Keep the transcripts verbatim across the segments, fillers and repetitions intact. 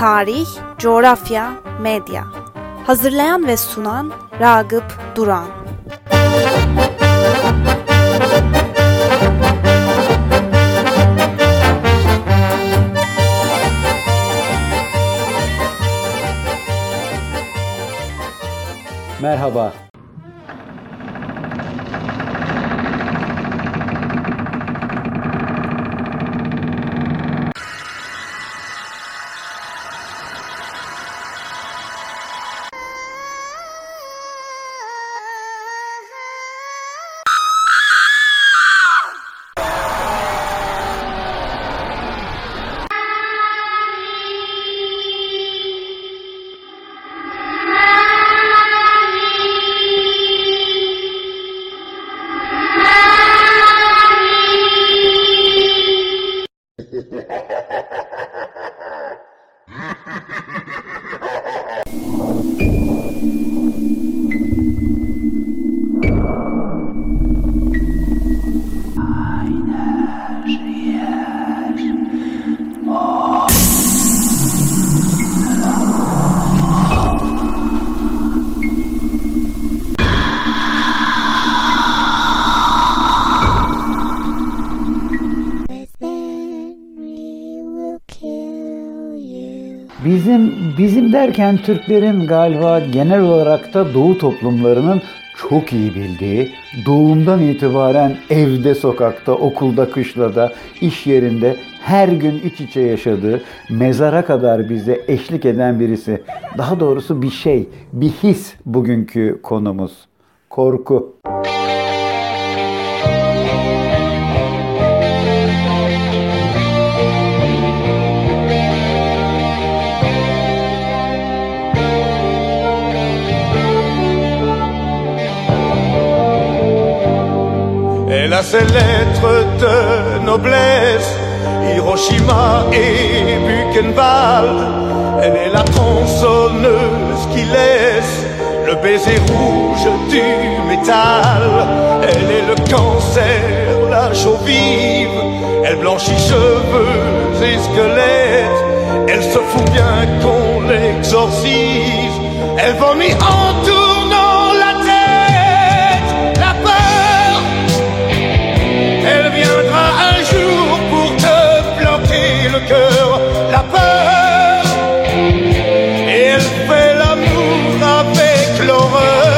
tarih, coğrafya, medya. Hazırlayan ve sunan Ragıp Duran. Merhaba. Bizim bizim derken Türklerin galiba genel olarak da Doğu toplumlarının çok iyi bildiği, doğumdan itibaren evde, sokakta, okulda, kışlada, iş yerinde her gün iç içe yaşadığı, mezara kadar bize eşlik eden birisi. Daha doğrusu bir şey, bir his bugünkü konumuz. Korku. Elle a ses lettres de noblesse, Hiroshima et Buchenwald. Elle est la tronçonneuse qui laisse le baiser rouge du métal. Elle est le cancer, la chaux vive. Elle blanchit cheveux et squelettes. Elle se fout bien qu'on l'exorcise. Elle vomit en tournant la tête. La peur, elle viendra un jour pour te planter le cœur. La peur, et elle fait l'amour avec l'horreur.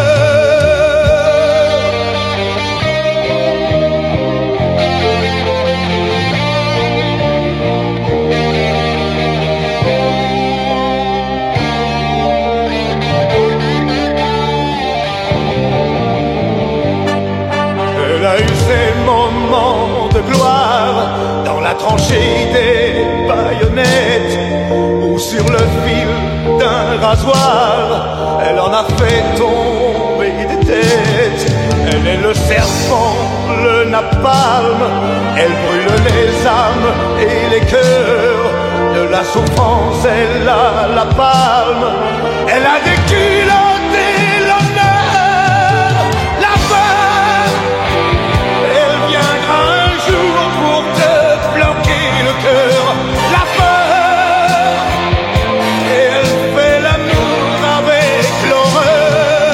Elle a eu ses moments de gloire dans la tranchée des baïonnettes ou sur le fil d'un rasoir. Elle en a fait tomber des têtes. Elle est le serpent, le napalm. Elle brûle les âmes et les cœurs. De la souffrance, elle a la palme. Elle a des culottes et l'honneur. La peur, elle viendra un jour pour te planquer le cœur. La peur, et elle fait l'amour avec l'horreur.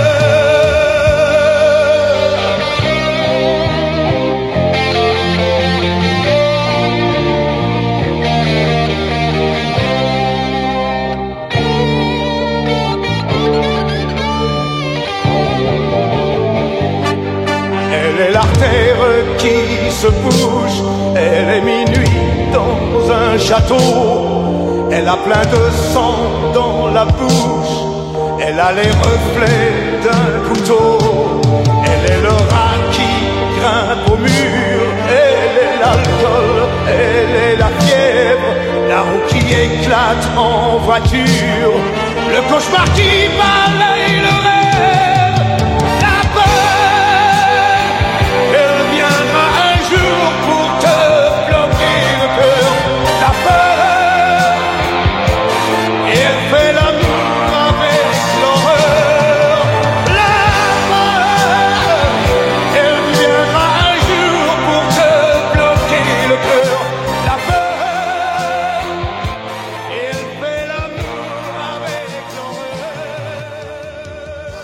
Elle est l'artère qui se bouge. Elle est minuit dans un château. Elle a plein de sang dans la bouche. Elle a les reflets d'un couteau. Elle est le rat qui grimpe au mur. Elle est l'alcool, elle est la fièvre. La roue qui éclate en voiture. Le cauchemar qui balaye le rêve. La peur, elle viendra un jour pour te bloquer le cœur. La peur, et elle fait l'amour avec l'horreur. La peur, elle viendra un jour pour te bloquer le cœur. La peur, et elle fait l'amour.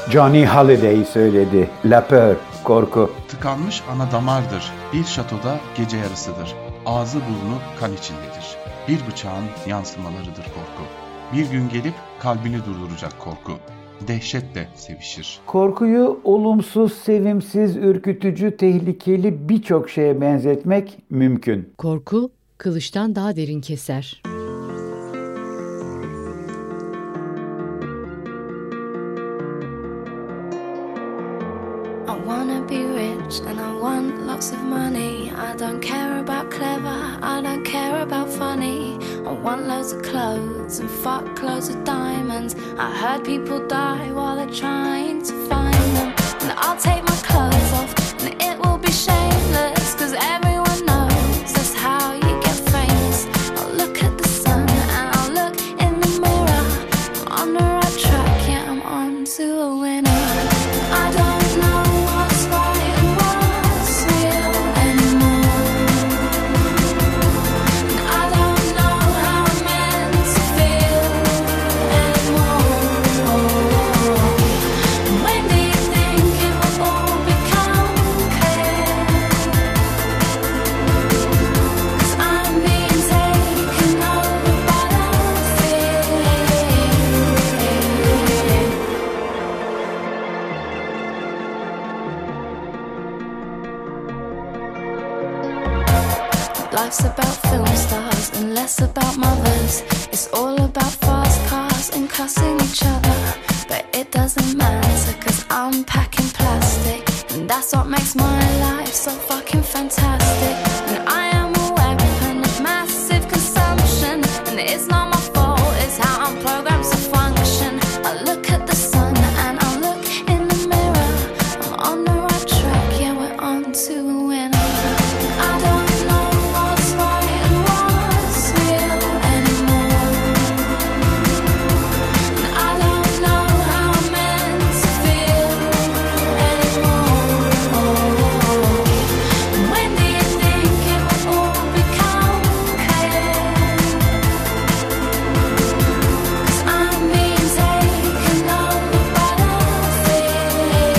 Johnny Hallyday söyledi. La peur, korku. Tıkanmış ana damardır. Bir şatoda gece yarısıdır. Ağzı burnu kan içindedir. Bir bıçağın yansımalarıdır korku. Bir gün gelip kalbini durduracak korku. Dehşetle sevişir. Korkuyu olumsuz, sevimsiz, ürkütücü, tehlikeli birçok şeye benzetmek mümkün. Korku kılıçtan daha derin keser. I wanna be rich and I want lots of money. I don't care about clever, I don't care about funny. I want loads of clothes and fuck loads of diamonds. I heard people die while they're trying to find them. And I'll take my clothes off and it will be shameless, cause everyone knows that's how you get famous. I'll look at the sun and I'll look in the mirror. I'm on the right track, yeah, I'm on to a winner. I don't know what's right and what's real anymore. I don't know how I'm meant to feel anymore. When do you think it will all become clear? 'Cause I'm being taken over by the fear. Life's about film stars and less about mothers. It's all about fast cars and cussing each other. But it doesn't matter, cause I'm packing plastic, and that's what makes my life so fucking fantastic. And I am a weapon of massive consumption, and it's not my fault, it's how I'm programmed to function. I look at the sun and I look in the mirror. I'm on the right track, yeah, we're on to a winner. I don't know what's right and what's real anymore. And I don't know how I'm meant to feel anymore. When do you think it will all become clear? 'Cause I'm being taken over by the fear.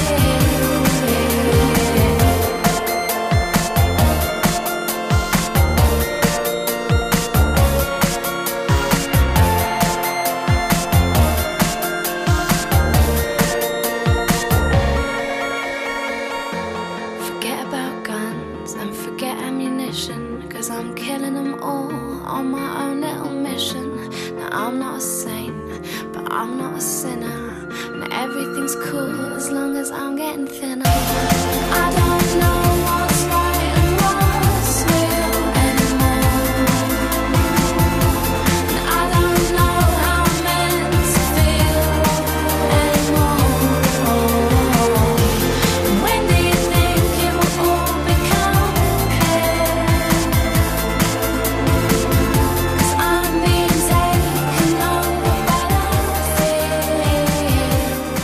Forget about guns and forget ammunition, 'cause I'm killing them all on my own little mission. Now I'm not a saint, but I'm not a sinner, and everything's cool as long as I'm getting thinner. I don't know what's right and what's real anymore. And I don't know how I'm meant to feel anymore. When do you think it will all become clear? 'Cause I'm being taken over by the fear.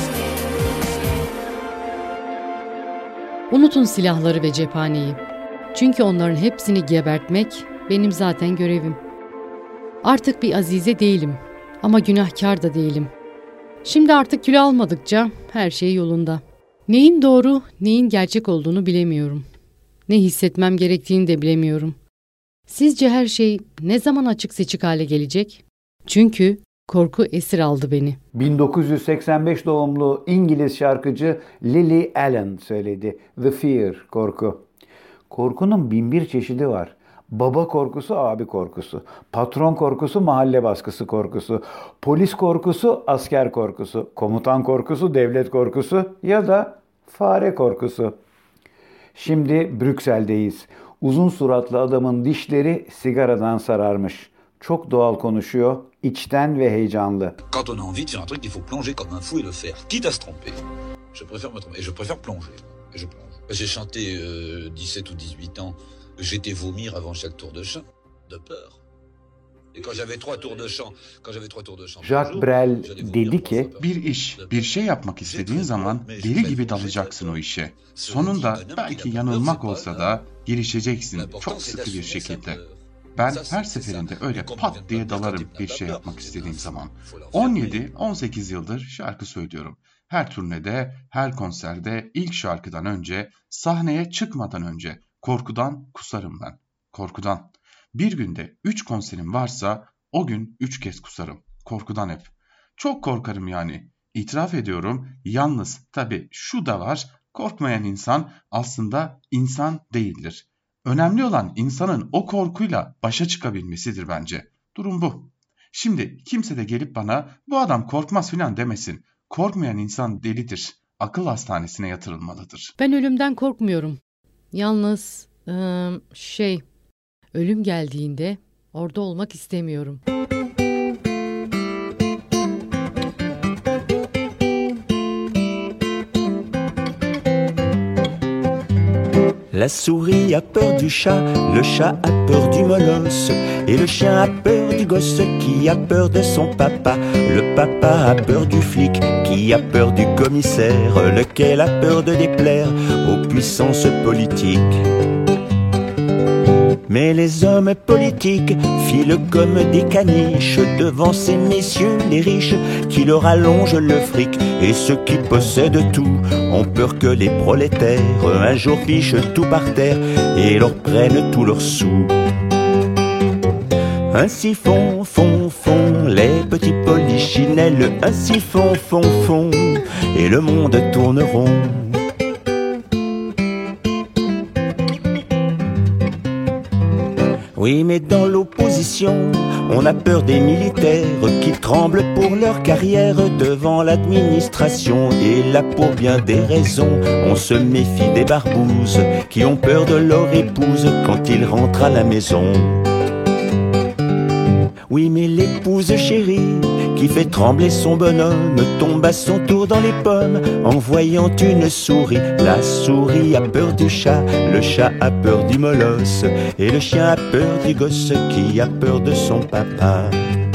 Unutun silahları ve cephaneyi. Çünkü onların hepsini gebertmek benim zaten görevim. Artık bir azize değilim ama günahkar da değilim. Şimdi artık kilo almadıkça her şey yolunda. Neyin doğru, neyin gerçek olduğunu bilemiyorum. Ne hissetmem gerektiğini de bilemiyorum. Sizce her şey ne zaman açık seçik hale gelecek? Çünkü korku esir aldı beni. bin dokuz yüz seksen beş doğumlu İngiliz şarkıcı Lily Allen söyledi. The Fear, korku. Korkunun bin bir çeşidi var. Baba korkusu, abi korkusu. Patron korkusu, mahalle baskısı korkusu. Polis korkusu, asker korkusu. Komutan korkusu, devlet korkusu ya da fare korkusu. Şimdi Brüksel'deyiz. Uzun suratlı adamın dişleri sigaradan sararmış. Çok doğal konuşuyor, içten ve heyecanlı. Quand on a envie de faire un truc, il faut plonger comme un fou et le faire, quitte à se tromper. Je préfère me tromper, et je préfère plonger. Et je plonge. J'ai chanté euh, dix-sept ou dix-huit ans, j'étais vomir avant chaque tour de chant, de peur. Et quand j'avais trois tours de chant, quand j'avais trois tours de chant. Jacques Brel dedi ki, Bir iş, bir şey yapmak istediğin zaman deli gibi dalacaksın o işe. Sonunda belki yanılmak olsa da girişeceksin çok sıkı bir şekilde. Ben her seferinde öyle pat diye dalarım bir şey yapmak istediğim zaman. on yedi on sekiz yıldır şarkı söylüyorum. Her turnede, her konserde, ilk şarkıdan önce, sahneye çıkmadan önce korkudan kusarım ben. Korkudan. Bir günde üç konserim varsa o gün üç kez kusarım. Korkudan hep. Çok korkarım yani. İtiraf ediyorum. Yalnız tabii şu da var. Korkmayan insan aslında insan değildir. Önemli olan insanın o korkuyla başa çıkabilmesidir bence. Durum bu. Şimdi kimse de gelip bana bu adam korkmaz filan demesin. Korkmayan insan delidir. Akıl hastanesine yatırılmalıdır. Ben ölümden korkmuyorum. Yalnız ıı, şey, ölüm geldiğinde orada olmak istemiyorum. La souris a peur du chat, le chat a peur du molosse, et le chien a peur du gosse qui a peur de son papa. Le papa a peur du flic qui a peur du commissaire, lequel a peur de déplaire aux puissances politiques. Mais les hommes politiques filent comme des caniches devant ces messieurs les riches qui leur allongent le fric. Et ceux qui possèdent tout ont peur que les prolétaires un jour fichent tout par terre et leur prennent tous leurs sous. Ainsi font, font, font les petits polichinelles, ainsi font, font, font, et le monde tourne rond. Oui, mais dans l'opposition, on a peur des militaires qui tremblent pour leur carrière devant l'administration. Et là, pour bien des raisons, on se méfie des barbouzes qui ont peur de leur épouse quand ils rentrent à la maison. Oui, mais l'épouse chérie qui fait trembler son bonhomme tombe à son tour dans les pommes en voyant une souris. La souris a peur du chat, le chat a peur du molosse, et le chien a peur du gosse qui a peur de son papa.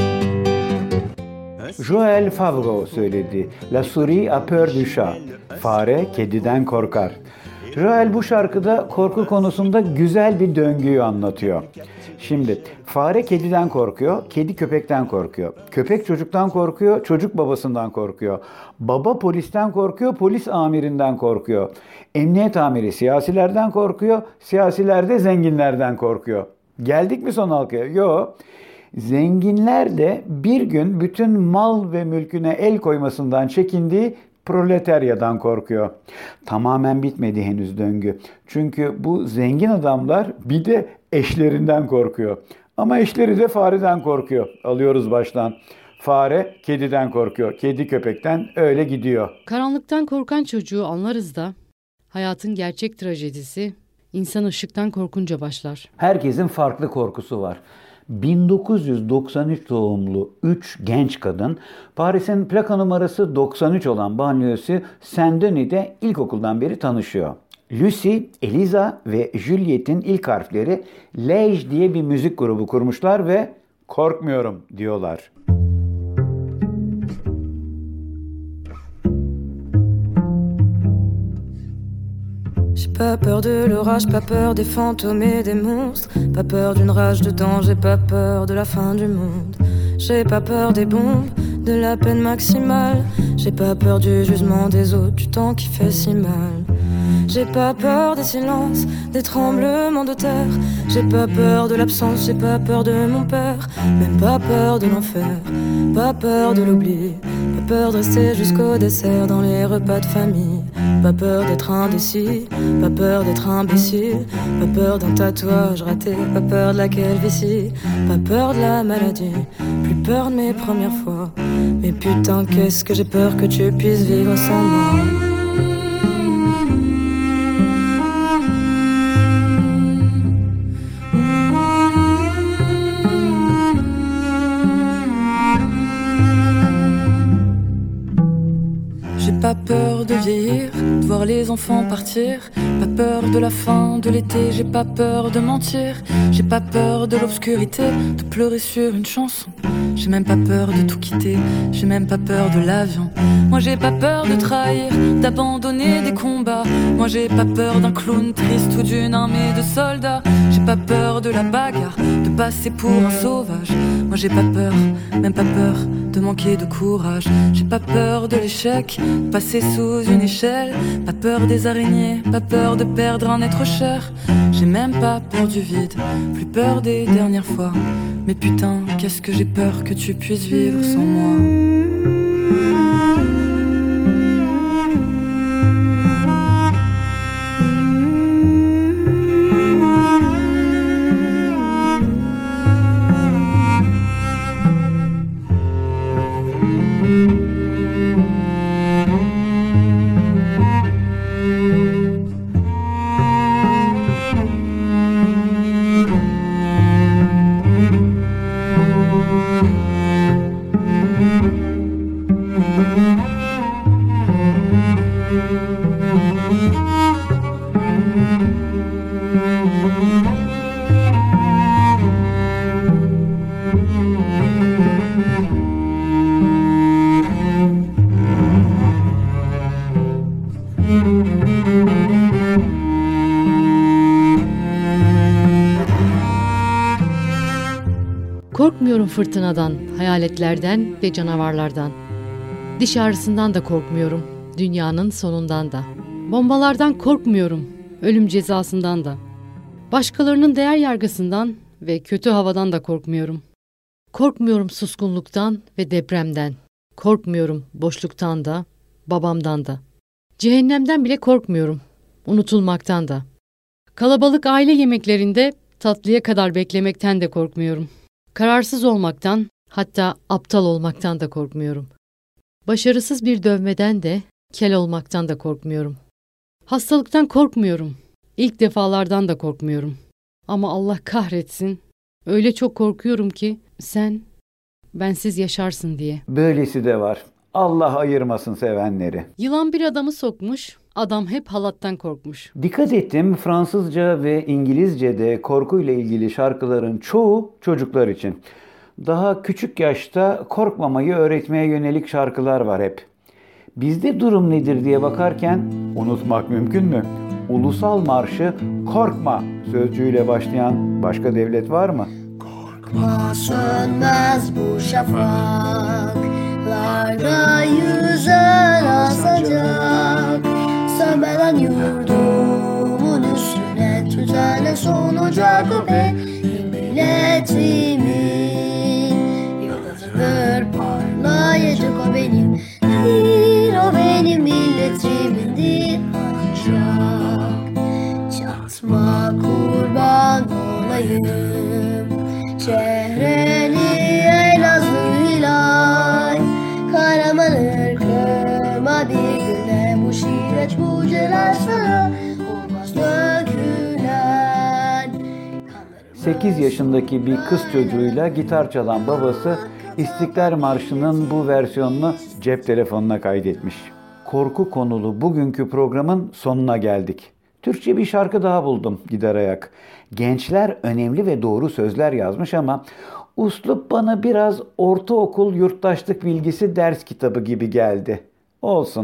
Joël Favreau söyledi. La souris a peur du chat. Fare kediden korkar. Joël bu şarkıda korku konusunda güzel bir döngüyü anlatıyor. Şimdi fare kediden korkuyor, kedi köpekten korkuyor. Köpek çocuktan korkuyor, çocuk babasından korkuyor. Baba polisten korkuyor, polis amirinden korkuyor. Emniyet amiri siyasilerden korkuyor, siyasiler de zenginlerden korkuyor. Geldik mi son halkaya? Yok. Zenginler de bir gün bütün mal ve mülküne el koymasından çekindiği proletaryadan korkuyor. Tamamen bitmedi henüz döngü. Çünkü bu zengin adamlar bir de eşlerinden korkuyor. Ama eşleri de fareden korkuyor. Alıyoruz baştan. Fare kediden korkuyor. Kedi köpekten, öyle gidiyor. Karanlıktan korkan çocuğu anlarız da hayatın gerçek trajedisi insan ışıktan korkunca başlar. Herkesin farklı korkusu var. bin dokuz yüz doksan üç doğumlu üç genç kadın Paris'in plaka numarası doksan üç olan banliyösü Saint-Denis'de ilkokuldan beri tanışıyor. Lucy, Eliza ve Juliet'in ilk harfleri Lej diye bir müzik grubu kurmuşlar ve korkmuyorum diyorlar. J'ai pas peur de l'orage, pas peur des fantômes et des monstres, pas peur d'une rage de temps, j'ai pas peur de la fin du monde. J'ai pas peur des bombes, de la peine maximale, j'ai pas peur du jugement des autres, du temps qui fait si mal. J'ai pas peur des silences, des tremblements de terre, j'ai pas peur de l'absence, j'ai pas peur de mon père, même pas peur de l'enfer, pas peur de l'oubli, pas peur de rester jusqu'au dessert dans les repas de famille, pas peur d'être indécis, pas peur d'être imbécile, pas peur d'un tatouage raté, pas peur de la calvitie, pas peur de la maladie, plus peur de mes premières fois. Mais putain, qu'est-ce que j'ai peur que tu puisses vivre sans moi. Pas peur de vieillir, de voir les enfants partir, pas peur de la fin de l'été, j'ai pas peur de mentir, j'ai pas peur de l'obscurité, de pleurer sur une chanson, j'ai même pas peur de tout quitter, j'ai même pas peur de l'avion. Moi j'ai pas peur de trahir, d'abandonner des combats, moi j'ai pas peur d'un clown triste ou d'une armée de soldats, j'ai pas peur de la bagarre, de passer pour un sauvage, moi j'ai pas peur, même pas peur de manquer de courage. J'ai pas peur de l'échec, de passer sous une échelle. Pas peur des araignées, pas peur de perdre un être cher. J'ai même pas peur du vide, plus peur des dernières fois. Mais putain, qu'est-ce que j'ai peur que tu puisses vivre sans moi. Korkmuyorum fırtınadan, hayaletlerden ve canavarlardan. Diş ağrısından da korkmuyorum, dünyanın sonundan da. Bombalardan korkmuyorum, ölüm cezasından da. Başkalarının değer yargısından ve kötü havadan da korkmuyorum. Korkmuyorum suskunluktan ve depremden. Korkmuyorum boşluktan da, babamdan da. Cehennemden bile korkmuyorum, unutulmaktan da. Kalabalık aile yemeklerinde tatlıya kadar beklemekten de korkmuyorum. Kararsız olmaktan, hatta aptal olmaktan da korkmuyorum. Başarısız bir dövmeden de, kel olmaktan da korkmuyorum. Hastalıktan korkmuyorum. İlk defalardan da korkmuyorum. Ama Allah kahretsin, öyle çok korkuyorum ki sen bensiz yaşarsın diye. Böylesi de var. Allah ayırmasın sevenleri. Yılan bir adamı sokmuş, adam hep halattan korkmuş. Dikkat ettim, Fransızca ve İngilizce'de korkuyla ilgili şarkıların çoğu çocuklar için. Daha küçük yaşta korkmamayı öğretmeye yönelik şarkılar var hep. Bizde durum nedir diye bakarken unutmak mümkün mü? Ulusal marşı "Korkma" sözcüğüyle başlayan başka devlet var mı? Korkma sönmez bu şafaklarda yüzer asacak. Sönmeden yurdumun üstüne tütene sonacak o benim milletimin yıldızıdır parlayacak o benim değil o benim milletimindir ancak çatma kurban olayım çehreni Elazığ hilal Karaman ırkıma bir güne bu şiret bu celal sana olmaz dökülen. sekiz yaşındaki bir kız çocuğuyla gitar çalan babası İstiklal Marşı'nın bu versiyonunu cep telefonuna kaydetmiş. Korku konulu bugünkü programın sonuna geldik. Türkçe bir şarkı daha buldum gider ayak. Gençler önemli ve doğru sözler yazmış ama uslup bana biraz ortaokul yurttaşlık bilgisi ders kitabı gibi geldi. Olsun.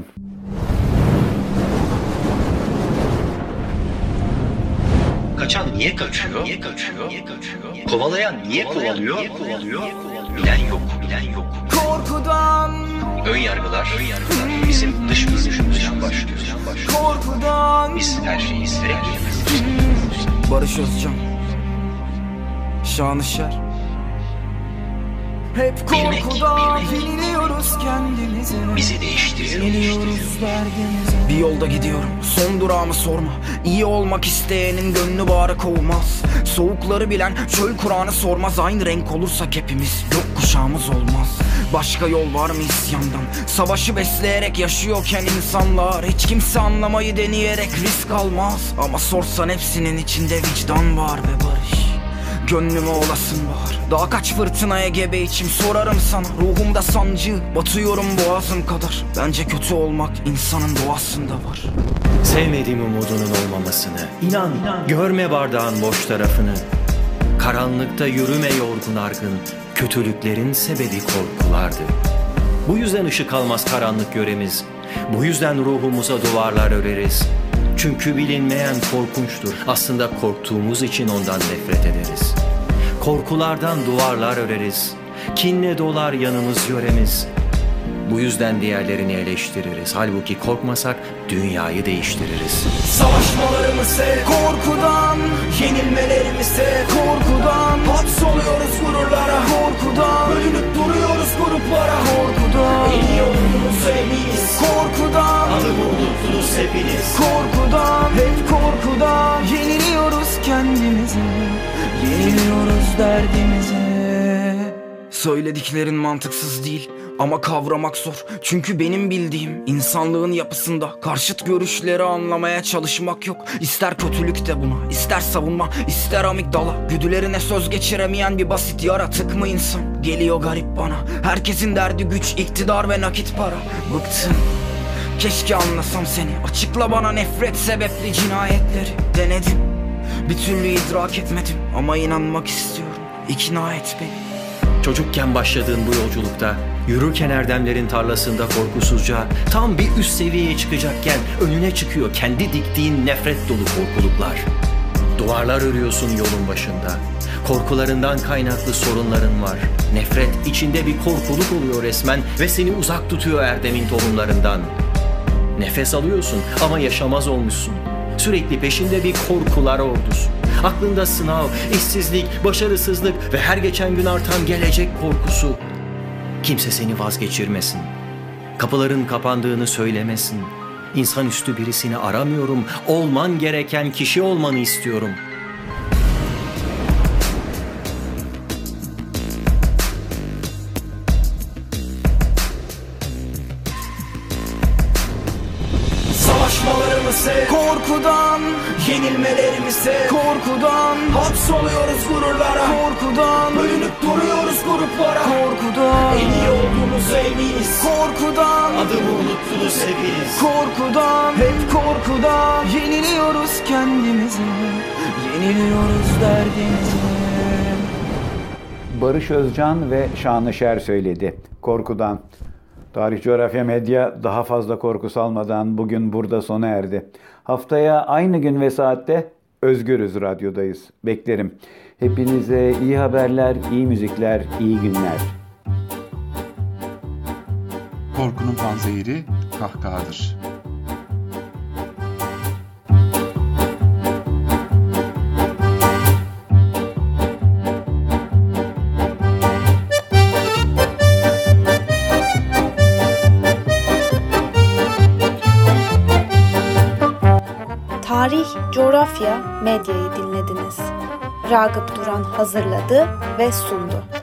Kaçan niye kaçıyor? Niye kaçıyor? Niye kaçıyor? Kovalayan niye kovalıyor? Niye kovalıyor? Bilen yok, bilen yok. Korkudan ön yargılar, ön yargılar bizim dış görünüşümüzden başlıyor. Korkudan biz her şeyi isteyerek bilemez. Barış Özcan Şanışer hep korkudan yeniliyoruz kendimize. Bizi değiştiriyor. Yeniliyoruz derdimize. Bir yolda gidiyorum, son durağımı sorma. İyi olmak isteyenin gönlü bağrı kovmaz. Soğukları bilen çöl Kur'an'ı sormaz. Aynı renk olursak hepimiz gökkuşağımız olmaz. Başka yol var mı isyandan? Savaşı besleyerek yaşıyorken insanlar hiç kimse anlamayı deneyerek risk almaz. Ama sorsan hepsinin içinde vicdan var ve barış. Gönlüme olasın var. Daha kaç fırtınaya gebe içim sorarım sana. Ruhumda sancı batıyorum boğazım kadar. Bence kötü olmak insanın doğasında var. Sevmediğim umudunun olmamasını, İnan, inan görme bardağın boş tarafını. Karanlıkta yürüme yorgun argın. Kötülüklerin sebebi korkulardı. Bu yüzden ışık almaz karanlık yöremiz. Bu yüzden ruhumuza duvarlar öreriz. Çünkü bilinmeyen korkunçtur. Aslında korktuğumuz için ondan nefret ederiz. Korkulardan duvarlar öreriz. Kinle dolar yanımız yöremiz. Bu yüzden diğerlerini eleştiririz. Halbuki korkmasak dünyayı değiştiririz. Savaşmalarımız hep korkudan, yenilmelerimiz hep korkudan. Hapsoluyoruz gururlara, korkudan. Bölünüp duruyoruz gruplara, korkudan. En iyi olduğumuza eminiz, korkudan. Adımı unuttunuz hepiniz, korkudan. Hep korkudan. Yeniliyoruz kendimizi, yeniliyoruz derdimizi. Söylediklerin mantıksız değil ama kavramak zor. Çünkü benim bildiğim insanlığın yapısında karşıt görüşleri anlamaya çalışmak yok. İster kötülük de buna, ister savunma, ister amigdala. Güdülerine söz geçiremeyen bir basit yaratık mı insan? Geliyor garip bana. Herkesin derdi güç, iktidar ve nakit para. Bıktım. Keşke anlasam seni. Açıkla bana nefret sebepli cinayetleri. Denedim, bir türlü idrak etmedim ama inanmak istiyorum. İkna et beni. Çocukken başladığın bu yolculukta, yürürken erdemlerin tarlasında korkusuzca, tam bir üst seviyeye çıkacakken önüne çıkıyor kendi diktiğin nefret dolu korkuluklar. Duvarlar örüyorsun yolun başında. Korkularından kaynaklı sorunların var. Nefret içinde bir korkuluk oluyor resmen ve seni uzak tutuyor erdemin tohumlarından. Nefes alıyorsun ama yaşamaz olmuşsun. Sürekli peşinde bir korkular ordusu. Aklında sınav, işsizlik, başarısızlık ve her geçen gün artan gelecek korkusu. Kimse seni vazgeçirmesin. Kapıların kapandığını söylemesin. İnsanüstü birisini aramıyorum. Olman gereken kişi olmanı istiyorum. Savaşmalarımız hep korkudan, yenilmelerimiz hep korkudan. Hapsoluyoruz gururlara, korkudan. Bölünüp duruyoruz gruplara, korkudan. En iyi olduğumuza eminiz, korkudan. Adımı unuttunuz hepiniz, korkudan. Hep korkudan. Yeniliyoruz kendimizi, yeniliyoruz derdimizi. Barış Özcan ve Şanışer söyledi. Korkudan. Tarih Coğrafya Medya daha fazla korku salmadan bugün burada sona erdi. Haftaya aynı gün ve saatte Özgürüz Radyo'dayız. Beklerim. Hepinize iyi haberler, iyi müzikler, iyi günler. Korkunun panzehiri kahkahadır. Tarih, Coğrafya, Medya'yı dinlediniz. Ragıp Duran hazırladı ve sundu.